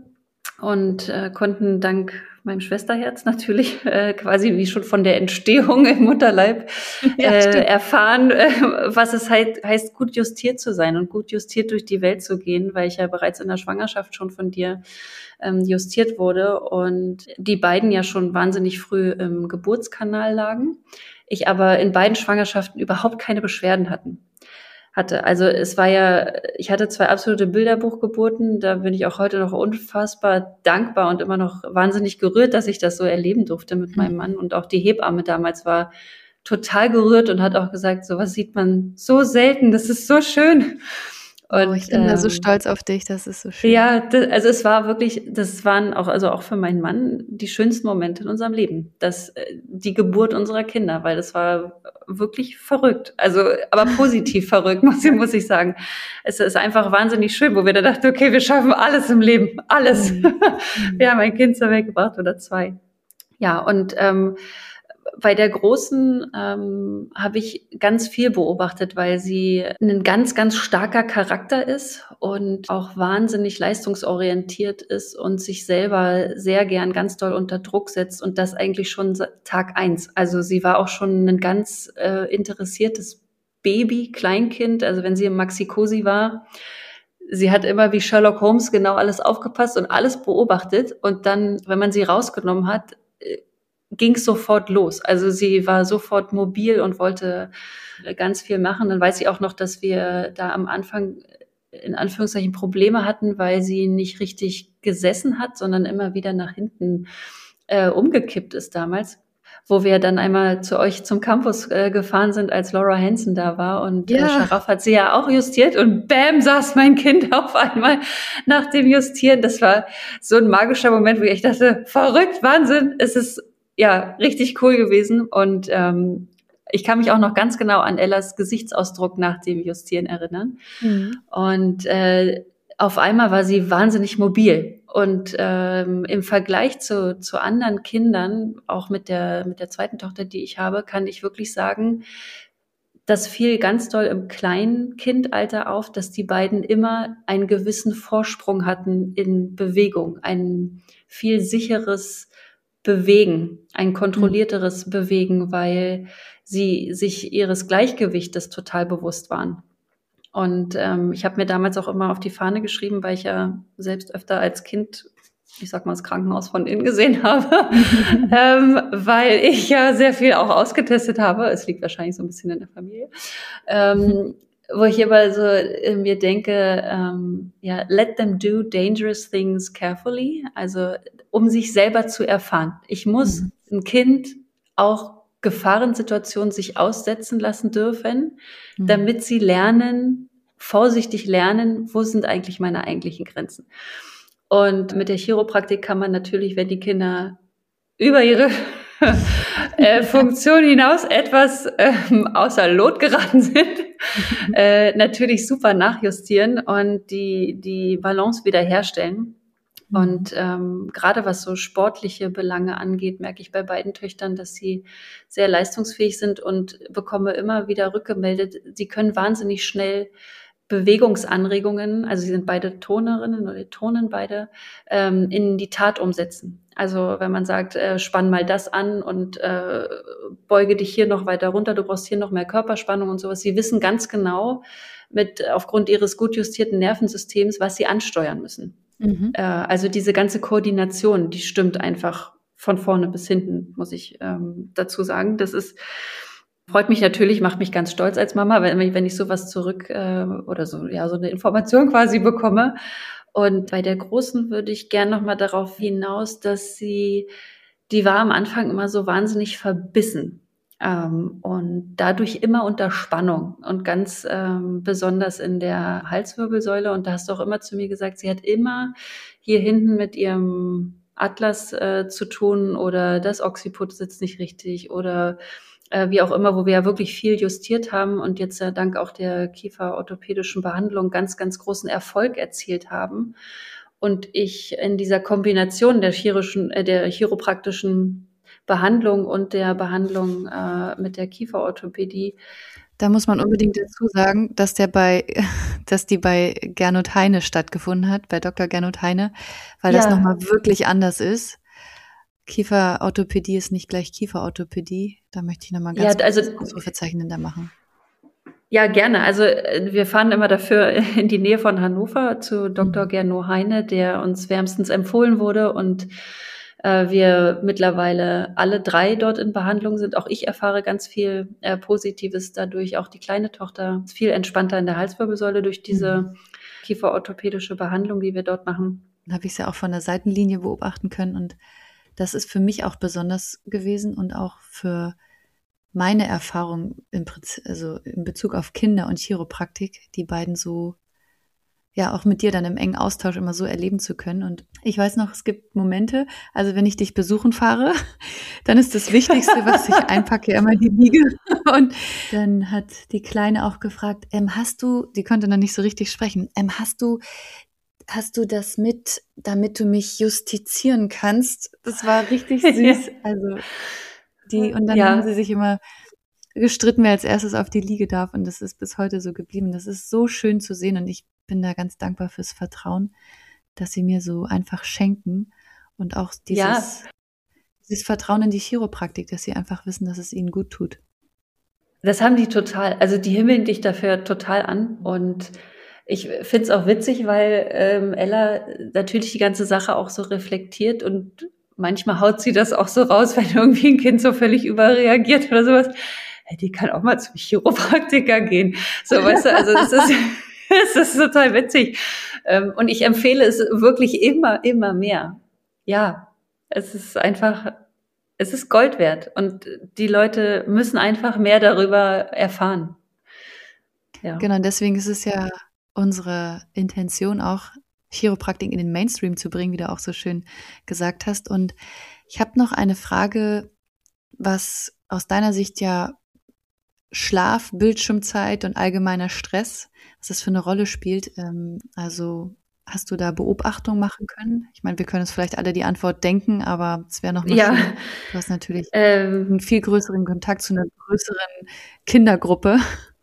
und äh, konnten dank meinem Schwesterherz natürlich äh, quasi wie schon von der Entstehung im Mutterleib ja, äh, erfahren, äh, was es halt heißt, gut justiert zu sein und gut justiert durch die Welt zu gehen, weil ich ja bereits in der Schwangerschaft schon von dir ähm, justiert wurde und die beiden ja schon wahnsinnig früh im Geburtskanal lagen. Ich aber in beiden Schwangerschaften überhaupt keine Beschwerden hatten. hatte. Also es war ja, ich hatte zwei absolute Bilderbuchgeburten, da bin ich auch heute noch unfassbar dankbar und immer noch wahnsinnig gerührt, dass ich das so erleben durfte mit meinem Mann. Und auch die Hebamme damals war total gerührt und hat auch gesagt, sowas sieht man so selten, das ist so schön. Und, oh, ich bin ähm, da so stolz auf dich, das ist so schön. Ja, das, also es war wirklich, das waren auch, also auch für meinen Mann die schönsten Momente in unserem Leben. Das, die Geburt unserer Kinder, weil das war wirklich verrückt. Also, aber positiv verrückt, muss ich, muss ich sagen. Es ist einfach wahnsinnig schön, wo wir da dachten, okay, wir schaffen alles im Leben. Alles. Mhm. Wir haben ein Kind zur Welt gebracht oder zwei. Ja, und, ähm, bei der Großen ähm, habe ich ganz viel beobachtet, weil sie ein ganz, ganz starker Charakter ist und auch wahnsinnig leistungsorientiert ist und sich selber sehr gern ganz doll unter Druck setzt und das eigentlich schon Tag eins. Also sie war auch schon ein ganz äh, interessiertes Baby, Kleinkind. Also wenn sie im Maxi-Cosi war, sie hat immer wie Sherlock Holmes genau alles aufgepasst und alles beobachtet. Und dann, wenn man sie rausgenommen hat, ging es sofort los. Also sie war sofort mobil und wollte ganz viel machen. Dann weiß ich auch noch, dass wir da am Anfang in Anführungszeichen Probleme hatten, weil sie nicht richtig gesessen hat, sondern immer wieder nach hinten äh, umgekippt ist damals, wo wir dann einmal zu euch zum Campus äh, gefahren sind, als Laura Hansen da war und ja. äh, Scharaf hat sie ja auch justiert und bam, saß mein Kind auf einmal nach dem Justieren. Das war so ein magischer Moment, wo ich dachte, verrückt, Wahnsinn, es ist ja richtig cool gewesen und ähm, ich kann mich auch noch ganz genau an Ellas Gesichtsausdruck nach dem Justieren erinnern. Mhm. Und äh, auf einmal war sie wahnsinnig mobil. Und ähm, im Vergleich zu, zu anderen Kindern, auch mit der, mit der zweiten Tochter, die ich habe, kann ich wirklich sagen, das fiel ganz doll im Kleinkindalter auf, dass die beiden immer einen gewissen Vorsprung hatten in Bewegung, ein viel sicheres Bewegen, ein kontrollierteres mhm. Bewegen, weil sie sich ihres Gleichgewichtes total bewusst waren. Und ähm, ich habe mir damals auch immer auf die Fahne geschrieben, weil ich ja selbst öfter als Kind, ich sag mal, das Krankenhaus von innen gesehen habe, ähm, weil ich ja sehr viel auch ausgetestet habe. Es liegt wahrscheinlich so ein bisschen in der Familie. Ähm, wo ich immer so in mir denke, ähm, ja, let them do dangerous things carefully, also um sich selber zu erfahren. Ich muss mhm. ein Kind auch Gefahrensituationen sich aussetzen lassen dürfen, mhm. damit sie lernen, vorsichtig lernen, wo sind eigentlich meine eigentlichen Grenzen. Und mit der Chiropraktik kann man natürlich, wenn die Kinder über ihre äh, Funktion hinaus etwas ähm, außer Lot geraten sind, äh, natürlich super nachjustieren und die, die Balance wiederherstellen. Mhm. Und ähm, gerade was so sportliche Belange angeht, merke ich bei beiden Töchtern, dass sie sehr leistungsfähig sind und bekomme immer wieder rückgemeldet, sie können wahnsinnig schnell Bewegungsanregungen, also sie sind beide Turnerinnen oder turnen beide, ähm, in die Tat umsetzen. Also wenn man sagt, äh, spann mal das an und äh, beuge dich hier noch weiter runter, du brauchst hier noch mehr Körperspannung und sowas. Sie wissen ganz genau mit aufgrund ihres gut justierten Nervensystems, was sie ansteuern müssen. Mhm. Äh, also diese ganze Koordination, die stimmt einfach von vorne bis hinten, muss ich ähm, dazu sagen. Das ist Freut mich natürlich, macht mich ganz stolz als Mama, wenn, wenn ich sowas zurück äh, oder so ja so eine Information quasi bekomme. Und bei der Großen würde ich gern noch mal darauf hinaus, dass sie, die war am Anfang immer so wahnsinnig verbissen ähm, und dadurch immer unter Spannung und ganz ähm, besonders in der Halswirbelsäule. Und da hast du auch immer zu mir gesagt, sie hat immer hier hinten mit ihrem Atlas äh, zu tun oder das Occiput sitzt nicht richtig oder äh, wie auch immer, wo wir ja wirklich viel justiert haben und jetzt äh, dank auch der kieferorthopädischen Behandlung ganz, ganz großen Erfolg erzielt haben. Und ich in dieser Kombination der chirurgischen, äh, der chiropraktischen Behandlung und der Behandlung äh, mit der Kieferorthopädie. Da muss man unbedingt dazu sagen, dass der bei, dass die bei Gernot Heine stattgefunden hat, bei Doktor Gernot Heine, weil ja. das nochmal wirklich anders ist. Kieferorthopädie ist nicht gleich Kieferorthopädie. Da möchte ich nochmal ganz ja, also, Ausrufezeichen hinter machen. Ja, gerne. Also wir fahren immer dafür in die Nähe von Hannover zu Doktor Mhm. Gernot Heine, der uns wärmstens empfohlen wurde und äh, wir mittlerweile alle drei dort in Behandlung sind. Auch ich erfahre ganz viel äh, Positives dadurch. Auch die kleine Tochter ist viel entspannter in der Halswirbelsäule durch diese Mhm. kieferorthopädische Behandlung, die wir dort machen. Dann habe ich es ja auch von der Seitenlinie beobachten können und das ist für mich auch besonders gewesen und auch für meine Erfahrung im Prinzip, also in Bezug auf Kinder und Chiropraktik, die beiden so, ja, auch mit dir dann im engen Austausch immer so erleben zu können. Und ich weiß noch, es gibt Momente, also wenn ich dich besuchen fahre, dann ist das Wichtigste, was ich einpacke, immer die Liege. Und dann hat die Kleine auch gefragt, ähm, hast du, die konnte noch nicht so richtig sprechen, ähm, hast du Hast du das mit, damit du mich justizieren kannst? Das war richtig süß. Also die, und dann ja. haben sie sich immer gestritten, wer als erstes auf die Liege darf. Und das ist bis heute so geblieben. Das ist so schön zu sehen. Und ich bin da ganz dankbar fürs Vertrauen, dass sie mir so einfach schenken. Und auch dieses, ja. dieses Vertrauen in die Chiropraktik, dass sie einfach wissen, dass es ihnen gut tut. Das haben die total. Also die himmeln dich dafür total an. Und ich finde es auch witzig, weil ähm, Ella natürlich die ganze Sache auch so reflektiert und manchmal haut sie das auch so raus, wenn irgendwie ein Kind so völlig überreagiert oder sowas. Hey, die kann auch mal zum Chiropraktiker gehen. So, weißt du, also das ist, das ist total witzig. Ähm, und ich empfehle es wirklich immer, immer mehr. Ja, es ist einfach, es ist Gold wert und die Leute müssen einfach mehr darüber erfahren. Ja. Genau, deswegen ist es ja unsere Intention auch, Chiropraktik in den Mainstream zu bringen, wie du auch so schön gesagt hast. Und ich habe noch eine Frage, was aus deiner Sicht ja Schlaf, Bildschirmzeit und allgemeiner Stress, was das für eine Rolle spielt. Also hast du da Beobachtung machen können? Ich meine, wir können uns vielleicht alle die Antwort denken, aber es wäre noch mal ja. schön. Du hast natürlich ähm, einen viel größeren Kontakt zu einer größeren Kindergruppe.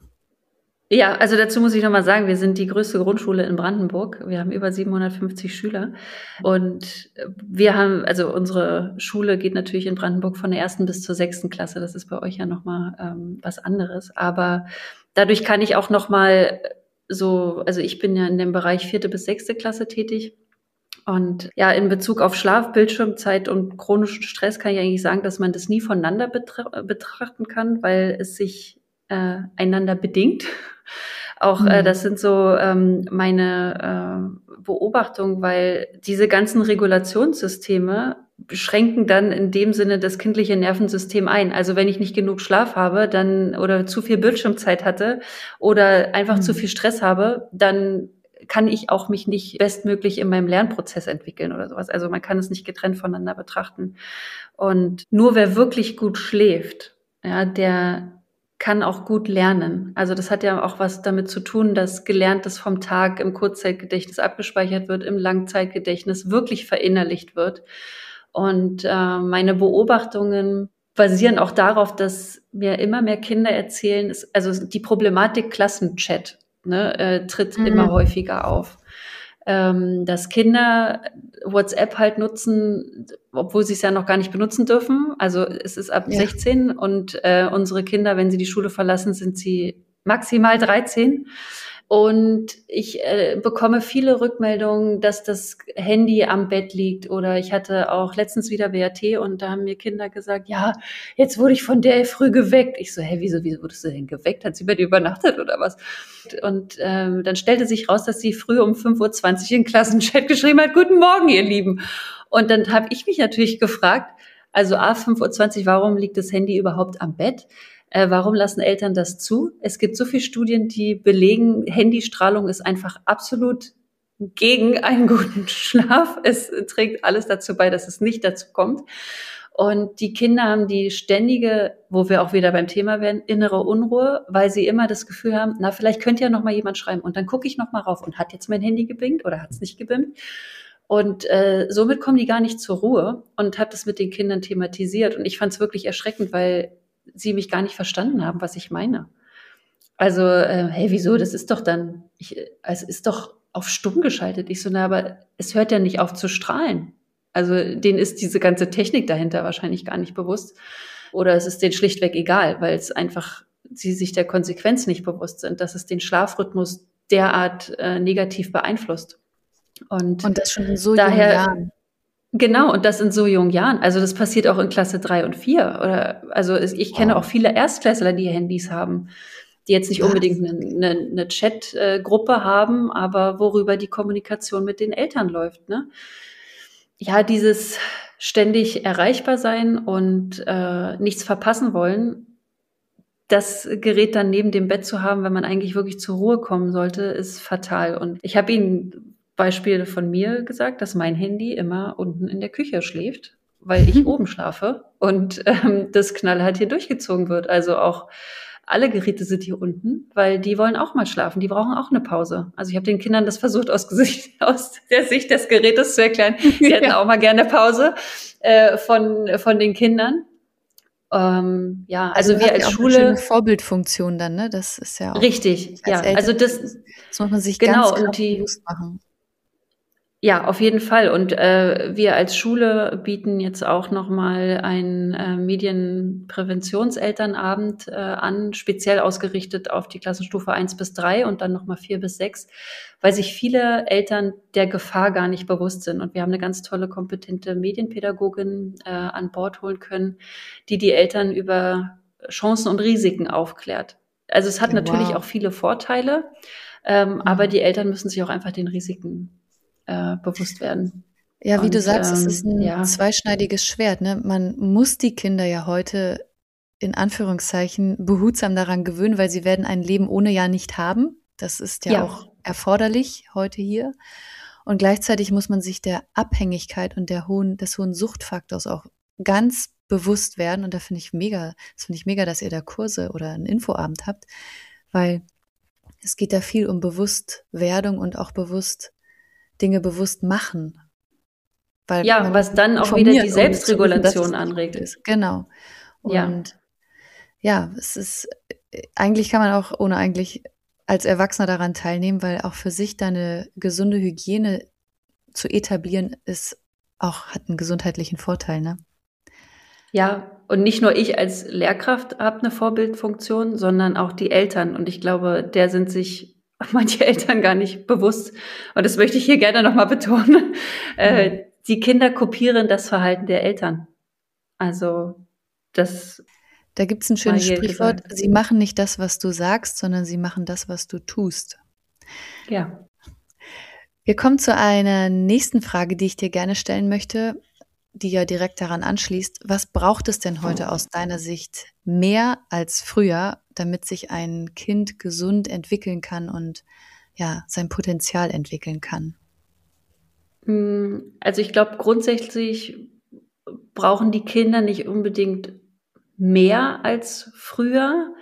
Ja, also dazu muss ich nochmal sagen, wir sind die größte Grundschule in Brandenburg. Wir haben über siebenhundertfünfzig Schüler und wir haben, also unsere Schule geht natürlich in Brandenburg von der ersten bis zur sechsten Klasse. Das ist bei euch ja nochmal ähm, was anderes. Aber dadurch kann ich auch nochmal so, also ich bin ja in dem Bereich vierte bis sechste Klasse tätig. Und ja, in Bezug auf Schlaf, Bildschirmzeit und chronischen Stress kann ich eigentlich sagen, dass man das nie voneinander betra- betrachten kann, weil es sich äh, einander bedingt. Auch mhm. äh, das sind so ähm, meine äh, Beobachtungen, weil diese ganzen Regulationssysteme beschränken dann in dem Sinne das kindliche Nervensystem ein. Also wenn ich nicht genug Schlaf habe, dann oder zu viel Bildschirmzeit hatte oder einfach mhm. zu viel Stress habe, dann kann ich auch mich nicht bestmöglich in meinem Lernprozess entwickeln oder sowas. Also man kann es nicht getrennt voneinander betrachten. Und nur wer wirklich gut schläft, ja, der kann auch gut lernen. Also das hat ja auch was damit zu tun, dass Gelerntes vom Tag im Kurzzeitgedächtnis abgespeichert wird, im Langzeitgedächtnis wirklich verinnerlicht wird. Und äh, meine Beobachtungen basieren auch darauf, dass mir immer mehr Kinder erzählen, ist, also die Problematik Klassenchat ne, äh, tritt mhm. immer häufiger auf. Ähm, dass Kinder WhatsApp halt nutzen, obwohl sie es ja noch gar nicht benutzen dürfen. Also es ist ab ja. sechzehn und äh, unsere Kinder, wenn sie die Schule verlassen, sind sie maximal dreizehn. Und ich äh, bekomme viele Rückmeldungen, dass das Handy am Bett liegt. Oder ich hatte auch letztens wieder W R T und da haben mir Kinder gesagt, ja, jetzt wurde ich von der früh geweckt. Ich so, hä, wieso, wieso wurdest du denn geweckt? Hat sie bei dir übernachtet oder was? Und ähm, dann stellte sich raus, dass sie früh um fünf Uhr zwanzig in den Klassenchat geschrieben hat, guten Morgen, ihr Lieben. Und dann habe ich mich natürlich gefragt, also a, fünf Uhr zwanzig, warum liegt das Handy überhaupt am Bett? Äh, warum lassen Eltern das zu? Es gibt so viele Studien, die belegen, Handystrahlung ist einfach absolut gegen einen guten Schlaf. Es trägt alles dazu bei, dass es nicht dazu kommt. Und die Kinder haben die ständige, wo wir auch wieder beim Thema werden, innere Unruhe, weil sie immer das Gefühl haben, na, vielleicht könnte ja noch mal jemand schreiben. Und dann gucke ich noch mal rauf und hat jetzt mein Handy geblinkt oder hat es nicht geblinkt? Und äh, somit kommen die gar nicht zur Ruhe und habe das mit den Kindern thematisiert. Und ich fand es wirklich erschreckend, weil sie mich gar nicht verstanden haben, was ich meine. Also, äh, hey, wieso? Das ist doch dann, ich, es ist doch auf stumm geschaltet. Ich so, na, aber es hört ja nicht auf zu strahlen. Also, denen ist diese ganze Technik dahinter wahrscheinlich gar nicht bewusst. Oder es ist denen schlichtweg egal, weil es einfach, sie sich der Konsequenz nicht bewusst sind, dass es den Schlafrhythmus derart äh, negativ beeinflusst. Und, und das schon in so daher, jungen Jahren. Genau, und das in so jungen Jahren. Also das passiert auch in Klasse drei und vier. Oder, also ich kenne auch viele Erstklässler, die Handys haben, die jetzt nicht unbedingt eine, eine, eine Chat-Gruppe haben, aber worüber die Kommunikation mit den Eltern läuft. Ne? Ja, dieses ständig erreichbar sein und äh, nichts verpassen wollen, das Gerät dann neben dem Bett zu haben, wenn man eigentlich wirklich zur Ruhe kommen sollte, ist fatal. Und ich habe Ihnen Beispiele von mir gesagt, dass mein Handy immer unten in der Küche schläft, weil ich oben schlafe und ähm, das knallhart hier durchgezogen wird. Also auch alle Geräte sind hier unten, weil die wollen auch mal schlafen, die brauchen auch eine Pause. Also ich habe den Kindern das versucht, aus, Gesicht, aus der Sicht des Gerätes zu erklären. Die hätten ja auch mal gerne Pause äh, von, von den Kindern. Ähm, ja, also, also wir als ja auch Schule. Eine schöne Vorbildfunktion dann, ne? Das ist ja auch. Richtig, ja. Eltern, also das, das muss man sich genau, ganz und die, bewusst machen. Ja, auf jeden Fall. Und äh, wir als Schule bieten jetzt auch nochmal einen äh, Medienpräventionselternabend äh, an, speziell ausgerichtet auf die Klassenstufe eins bis drei und dann nochmal vier bis sechs, weil sich viele Eltern der Gefahr gar nicht bewusst sind. Und wir haben eine ganz tolle, kompetente Medienpädagogin äh, an Bord holen können, die die Eltern über Chancen und Risiken aufklärt. Also es hat ja, natürlich wow. auch viele Vorteile, ähm, mhm. aber die Eltern müssen sich auch einfach den Risiken Äh, bewusst werden. Ja, wie und, du sagst, ähm, es ist ein ja. zweischneidiges Schwert. Ne? Man muss die Kinder ja heute in Anführungszeichen behutsam daran gewöhnen, weil sie werden ein Leben ohne ja nicht haben. Das ist ja, ja auch erforderlich heute hier. Und gleichzeitig muss man sich der Abhängigkeit und der hohen, des hohen Suchtfaktors auch ganz bewusst werden. Und da finde ich mega, das finde ich mega, dass ihr da Kurse oder einen Infoabend habt, weil es geht da viel um Bewusstwerdung und auch bewusst Dinge bewusst machen. Weil ja, was dann auch wieder die Selbstregulation wissen, anregt. Ist. Genau. Und ja. ja, es ist, eigentlich kann man auch ohne eigentlich als Erwachsener daran teilnehmen, weil auch für sich deine gesunde Hygiene zu etablieren, ist auch, hat einen gesundheitlichen Vorteil, ne? Ja, und nicht nur ich als Lehrkraft habe eine Vorbildfunktion, sondern auch die Eltern. Und ich glaube, der sind sich manche Eltern gar nicht bewusst. Und das möchte ich hier gerne nochmal betonen. Mhm. Äh, die Kinder kopieren das Verhalten der Eltern. Also das Da gibt es ein schönes Sprichwort, gesagt. Sie machen nicht das, was du sagst, sondern sie machen das, was du tust. Ja. Wir kommen zu einer nächsten Frage, die ich dir gerne stellen möchte, die ja direkt daran anschließt. Was braucht es denn heute aus deiner Sicht mehr als früher, damit sich ein Kind gesund entwickeln kann und ja, sein Potenzial entwickeln kann? Also ich glaube, grundsätzlich brauchen die Kinder nicht unbedingt mehr als früher,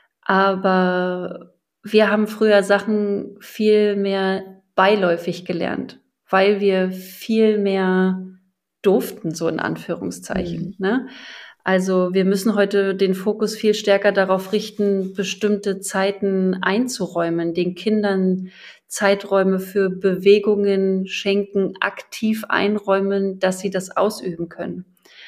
aber wir haben früher Sachen viel mehr beiläufig gelernt, weil wir viel mehr durften, so in Anführungszeichen. Mhm. Ne? Also wir müssen heute den Fokus viel stärker darauf richten, bestimmte Zeiten einzuräumen, den Kindern Zeiträume für Bewegungen schenken, aktiv einräumen, dass sie das ausüben können.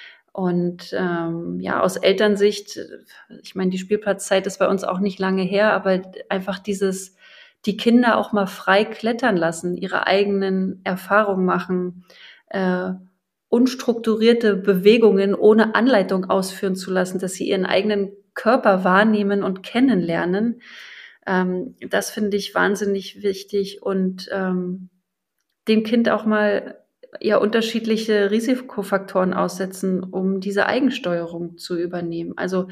Und ähm, ja, aus Elternsicht, ich meine, die Spielplatzzeit ist bei uns auch nicht lange her, aber einfach dieses, die Kinder auch mal frei klettern lassen, ihre eigenen Erfahrungen machen, äh, unstrukturierte Bewegungen ohne Anleitung ausführen zu lassen, dass sie ihren eigenen Körper wahrnehmen und kennenlernen. Ähm, das finde ich wahnsinnig wichtig und ähm, dem Kind auch mal ja unterschiedliche Risikofaktoren aussetzen, um diese Eigensteuerung zu übernehmen. Also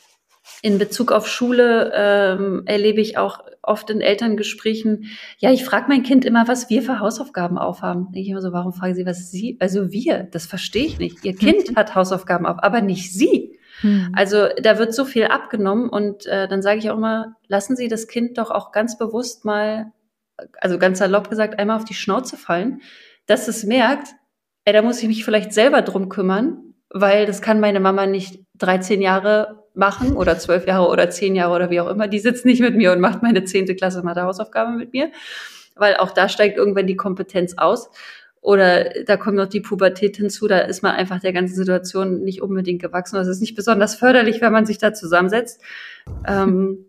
in Bezug auf Schule ähm, erlebe ich auch oft in Elterngesprächen, ja, ich frage mein Kind immer, was wir für Hausaufgaben aufhaben. Denke ich immer so, warum fragen Sie, was Sie? Also wir, das verstehe ich nicht. Ihr Kind hat Hausaufgaben auf, aber nicht Sie. Hm. Also da wird so viel abgenommen und äh, dann sage ich auch immer, lassen Sie das Kind doch auch ganz bewusst mal, also ganz salopp gesagt, einmal auf die Schnauze fallen, dass es merkt, ey, da muss ich mich vielleicht selber drum kümmern, weil das kann meine Mama nicht dreizehn Jahre machen oder zwölf Jahre oder zehn Jahre oder wie auch immer. Die sitzt nicht mit mir und macht meine zehnte Klasse Mathe-Hausaufgabe mit mir, weil auch da steigt irgendwann die Kompetenz aus. Oder da kommt noch die Pubertät hinzu, da ist man einfach der ganzen Situation nicht unbedingt gewachsen. Das ist nicht besonders förderlich, wenn man sich da zusammensetzt. Ähm,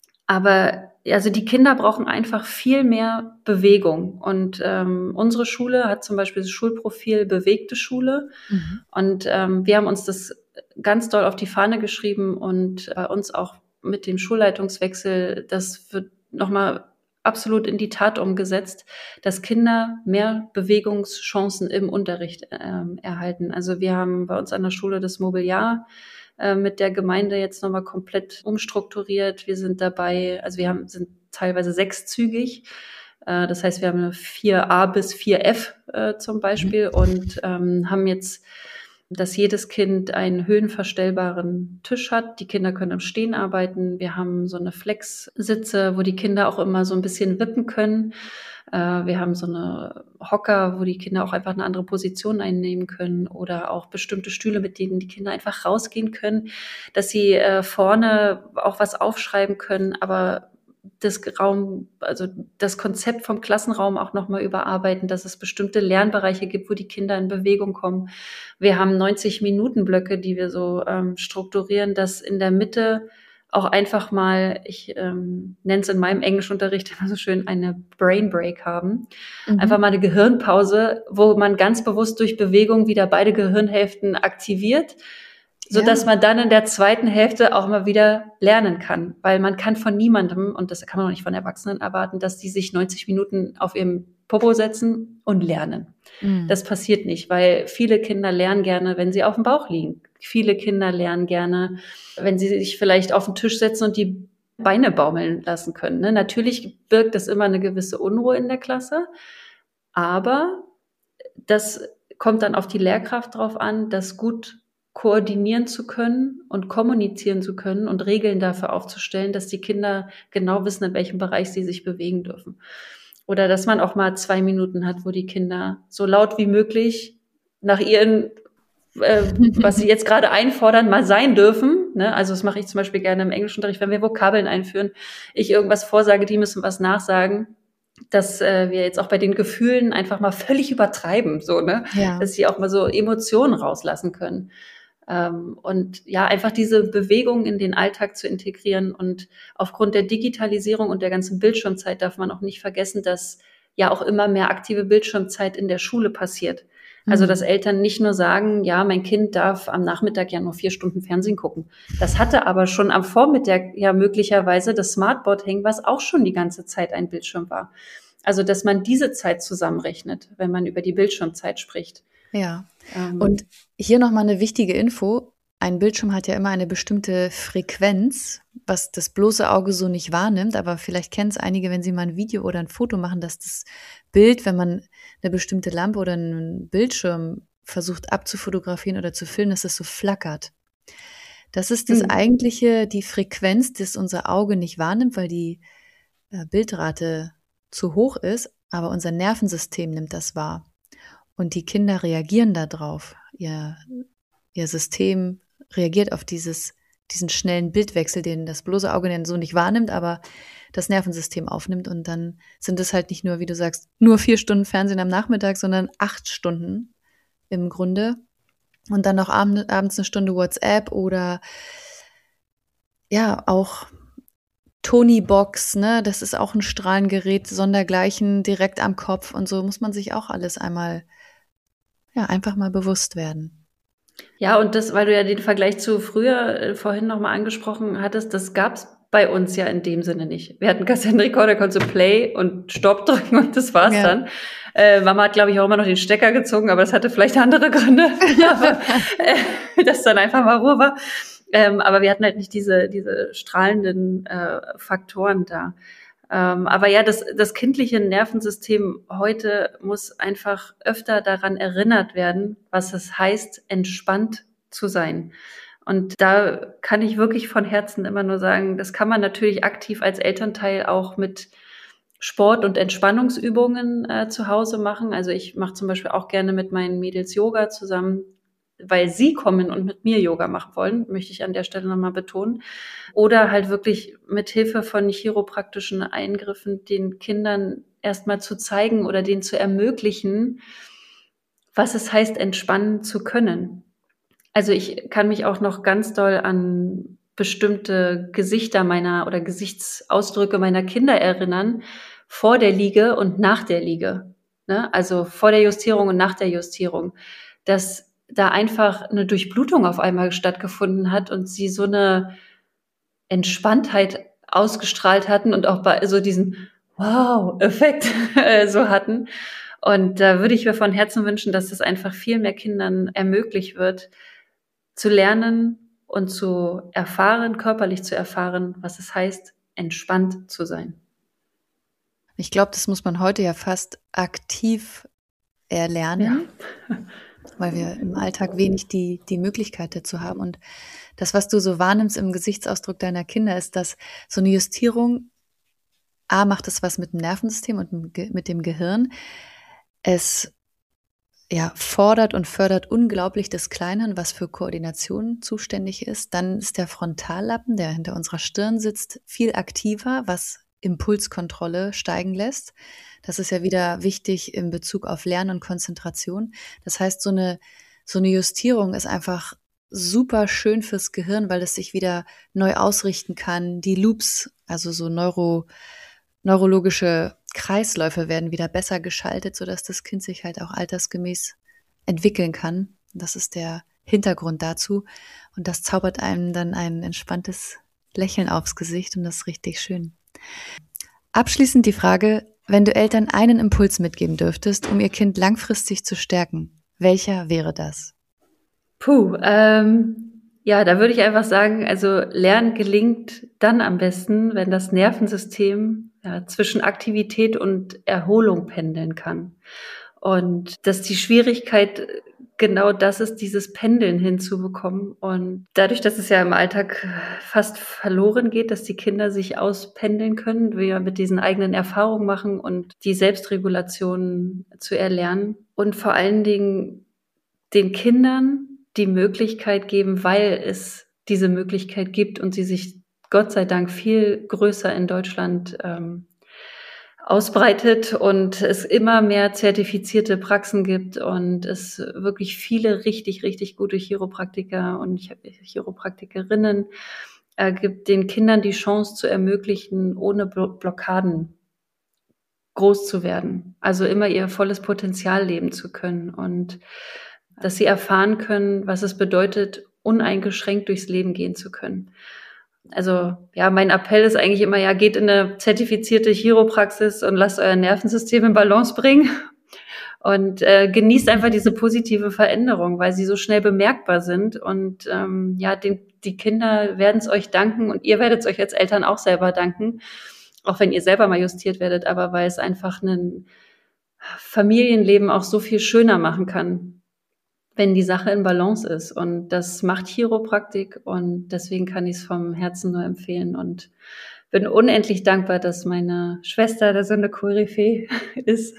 aber also die Kinder brauchen einfach viel mehr Bewegung. Und ähm, unsere Schule hat zum Beispiel das Schulprofil bewegte Schule. Mhm. Und ähm, wir haben uns das ganz doll auf die Fahne geschrieben und bei uns auch mit dem Schulleitungswechsel, das wird nochmal absolut in die Tat umgesetzt, dass Kinder mehr Bewegungschancen im Unterricht ähm, erhalten. Also wir haben bei uns an der Schule das Mobiliar äh, mit der Gemeinde jetzt nochmal komplett umstrukturiert. Wir sind dabei, also wir haben, sind teilweise sechszügig. Äh, das heißt, wir haben eine vier a bis vier f äh, zum Beispiel mhm. und ähm, haben jetzt, dass jedes Kind einen höhenverstellbaren Tisch hat. Die Kinder können im Stehen arbeiten. Wir haben so eine Flex-Sitze, wo die Kinder auch immer so ein bisschen wippen können. Äh, wir haben so eine Hocker, wo die Kinder auch einfach eine andere Position einnehmen können oder auch bestimmte Stühle, mit denen die Kinder einfach rausgehen können, dass sie äh, vorne auch was aufschreiben können, aber das Raum, also das Konzept vom Klassenraum auch nochmal überarbeiten, dass es bestimmte Lernbereiche gibt, wo die Kinder in Bewegung kommen. Wir haben neunzig-Minuten-Blöcke, die wir so ähm, strukturieren, dass in der Mitte auch einfach mal, ich ähm, nenne es in meinem Englischunterricht immer so schön, eine Brain Break haben. Mhm. Einfach mal eine Gehirnpause, wo man ganz bewusst durch Bewegung wieder beide Gehirnhälften aktiviert, so dass ja. man dann in der zweiten Hälfte auch mal wieder lernen kann. Weil man kann von niemandem, und das kann man auch nicht von Erwachsenen erwarten, dass die sich neunzig Minuten auf ihrem Popo setzen und lernen. Mhm. Das passiert nicht, weil viele Kinder lernen gerne, wenn sie auf dem Bauch liegen. Viele Kinder lernen gerne, wenn sie sich vielleicht auf den Tisch setzen und die Beine baumeln lassen können. Ne? Natürlich birgt das immer eine gewisse Unruhe in der Klasse, aber das kommt dann auf die Lehrkraft drauf an, das gut koordinieren zu können und kommunizieren zu können und Regeln dafür aufzustellen, dass die Kinder genau wissen, in welchem Bereich sie sich bewegen dürfen. Oder dass man auch mal zwei Minuten hat, wo die Kinder so laut wie möglich nach ihren, äh, was sie jetzt gerade einfordern, mal sein dürfen. Ne? Also das mache ich zum Beispiel gerne im Englischunterricht, wenn wir Vokabeln einführen, ich irgendwas vorsage, die müssen was nachsagen, dass äh, wir jetzt auch bei den Gefühlen einfach mal völlig übertreiben, so, ne? Ja. Dass sie auch mal so Emotionen rauslassen können. Ähm, und ja, einfach diese Bewegung in den Alltag zu integrieren. Und aufgrund der Digitalisierung und der ganzen Bildschirmzeit darf man auch nicht vergessen, dass ja auch immer mehr aktive Bildschirmzeit in der Schule passiert. Also, dass Eltern nicht nur sagen, ja, mein Kind darf am Nachmittag ja nur vier Stunden Fernsehen gucken. Das hatte aber schon am Vormittag ja möglicherweise das Smartboard hängen, was auch schon die ganze Zeit ein Bildschirm war. Also, dass man diese Zeit zusammenrechnet, wenn man über die Bildschirmzeit spricht. Ja, Ähm, und hier nochmal eine wichtige Info. Ein Bildschirm hat ja immer eine bestimmte Frequenz, was das bloße Auge so nicht wahrnimmt. Aber vielleicht kennen es einige, wenn sie mal ein Video oder ein Foto machen, dass das Bild, wenn man eine bestimmte Lampe oder einen Bildschirm versucht abzufotografieren oder zu filmen, dass es so flackert. Das ist das Mhm. eigentliche, die Frequenz, das unser Auge nicht wahrnimmt, weil die äh, Bildrate zu hoch ist, aber unser Nervensystem nimmt das wahr. Und die Kinder reagieren darauf. Ihr, ihr System reagiert auf dieses, diesen schnellen Bildwechsel, den das bloße Auge dann so nicht wahrnimmt, aber das Nervensystem aufnimmt. Und dann sind es halt nicht nur, wie du sagst, nur vier Stunden Fernsehen am Nachmittag, sondern acht Stunden im Grunde. Und dann noch abend, abends eine Stunde WhatsApp oder ja, auch Tonybox, ne, das ist auch ein Strahlengerät, sondergleichen, direkt am Kopf und so muss man sich auch alles einmal, ja, einfach mal bewusst werden. Ja, und das, weil du ja den Vergleich zu früher äh, vorhin nochmal angesprochen hattest, das gab's bei uns ja in dem Sinne nicht. Wir hatten Kassettenrekorder, konntest du Play und Stopp drücken und das war's Ja. dann. Äh, Mama hat, glaube ich, auch immer noch den Stecker gezogen, aber das hatte vielleicht andere Gründe, aber, äh, dass dann einfach mal Ruhe war. Ähm, aber wir hatten halt nicht diese, diese strahlenden äh, Faktoren da. Ähm, aber ja, das, das kindliche Nervensystem heute muss einfach öfter daran erinnert werden, was es heißt, entspannt zu sein. Und da kann ich wirklich von Herzen immer nur sagen, das kann man natürlich aktiv als Elternteil auch mit Sport- und Entspannungsübungen äh, zu Hause machen. Also ich mache zum Beispiel auch gerne mit meinen Mädels Yoga zusammen, weil sie kommen und mit mir Yoga machen wollen, möchte ich an der Stelle nochmal betonen. Oder halt wirklich mit Hilfe von chiropraktischen Eingriffen den Kindern erstmal zu zeigen oder denen zu ermöglichen, was es heißt, entspannen zu können. Also ich kann mich auch noch ganz doll an bestimmte Gesichter meiner oder Gesichtsausdrücke meiner Kinder erinnern, vor der Liege und nach der Liege. Ne? Also vor der Justierung und nach der Justierung. Dass da einfach eine Durchblutung auf einmal stattgefunden hat und sie so eine Entspanntheit ausgestrahlt hatten und auch bei so diesen Wow-Effekt so hatten. Und da würde ich mir von Herzen wünschen, dass das einfach viel mehr Kindern ermöglicht wird, zu lernen und zu erfahren, körperlich zu erfahren, was es heißt, entspannt zu sein. Ich glaube, das muss man heute ja fast aktiv erlernen, Ja. weil wir im Alltag wenig die, die Möglichkeit dazu haben. Und das, was du so wahrnimmst im Gesichtsausdruck deiner Kinder, ist, dass so eine Justierung, A, macht es was mit dem Nervensystem und mit dem Gehirn. Es ja, fordert und fördert unglaublich das Kleinhirn, was für Koordination zuständig ist. Dann ist der Frontallappen, der hinter unserer Stirn sitzt, viel aktiver, was Impulskontrolle steigen lässt. Das ist ja wieder wichtig in Bezug auf Lernen und Konzentration. Das heißt, so eine, so eine Justierung ist einfach super schön fürs Gehirn, weil es sich wieder neu ausrichten kann. Die Loops, also so neuro, neurologische Kreisläufe werden wieder besser geschaltet, sodass das Kind sich halt auch altersgemäß entwickeln kann. Das ist der Hintergrund dazu. Und das zaubert einem dann ein entspanntes Lächeln aufs Gesicht und das ist richtig schön. Abschließend die Frage, wenn du Eltern einen Impuls mitgeben dürftest, um ihr Kind langfristig zu stärken, welcher wäre das? Puh, ähm, ja, da würde ich einfach sagen, also Lernen gelingt dann am besten, wenn das Nervensystem ja, zwischen Aktivität und Erholung pendeln kann. Und dass die Schwierigkeit genau das ist, dieses Pendeln hinzubekommen. Und dadurch, dass es ja im Alltag fast verloren geht, dass die Kinder sich auspendeln können, wir mit diesen eigenen Erfahrungen machen und die Selbstregulation zu erlernen. Und vor allen Dingen den Kindern die Möglichkeit geben, weil es diese Möglichkeit gibt und sie sich Gott sei Dank viel größer in Deutschland ähm, ausbreitet und es immer mehr zertifizierte Praxen gibt und es wirklich viele richtig, richtig gute Chiropraktiker und Chiropraktikerinnen äh, gibt, den Kindern die Chance zu ermöglichen, ohne Blockaden groß zu werden. Also immer ihr volles Potenzial leben zu können und dass sie erfahren können, was es bedeutet, uneingeschränkt durchs Leben gehen zu können. Also ja, mein Appell ist eigentlich immer, ja, geht in eine zertifizierte Chiropraxis und lasst euer Nervensystem in Balance bringen und äh, genießt einfach diese positive Veränderung, weil sie so schnell bemerkbar sind und ähm, ja, den, die Kinder werden es euch danken und ihr werdet es euch als Eltern auch selber danken, auch wenn ihr selber mal justiert werdet, aber weil es einfach ein Familienleben auch so viel schöner machen kann, wenn die Sache in Balance ist. Und das macht Chiropraktik und deswegen kann ich es vom Herzen nur empfehlen und bin unendlich dankbar, dass meine Schwester da so eine Koryphäe ist.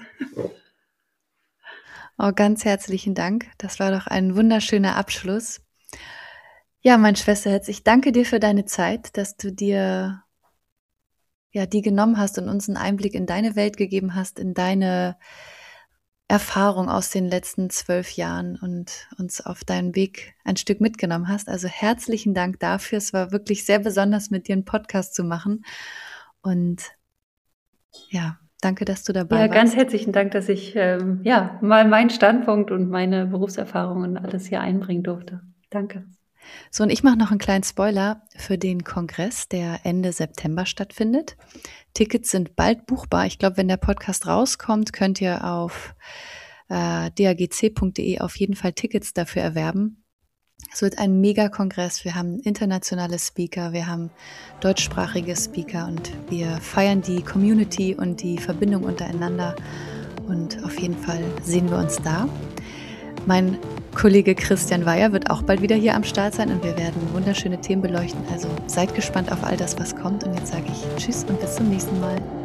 Oh, ganz herzlichen Dank. Das war doch ein wunderschöner Abschluss. Ja, mein Schwesterherz, ich danke dir für deine Zeit, dass du dir ja die genommen hast und uns einen Einblick in deine Welt gegeben hast, in deine Erfahrung aus den letzten zwölf Jahren und uns auf deinen Weg ein Stück mitgenommen hast. Also herzlichen Dank dafür. Es war wirklich sehr besonders, mit dir einen Podcast zu machen. Und ja, danke, dass du dabei warst. Ja, ganz herzlichen Dank, dass ich ähm, ja mal meinen Standpunkt und meine Berufserfahrung und alles hier einbringen durfte. Danke. So, und ich mache noch einen kleinen Spoiler für den Kongress, der Ende September stattfindet. Tickets sind bald buchbar. Ich glaube, wenn der Podcast rauskommt, könnt ihr auf äh, d a g c punkt d e auf jeden Fall Tickets dafür erwerben. Es wird ein Mega-Kongress. Wir haben internationale Speaker, wir haben deutschsprachige Speaker und wir feiern die Community und die Verbindung untereinander. Und auf jeden Fall sehen wir uns da. Mein Kollege Christian Weier wird auch bald wieder hier am Start sein und wir werden wunderschöne Themen beleuchten. Also seid gespannt auf all das, was kommt. Und jetzt sage ich Tschüss und bis zum nächsten Mal.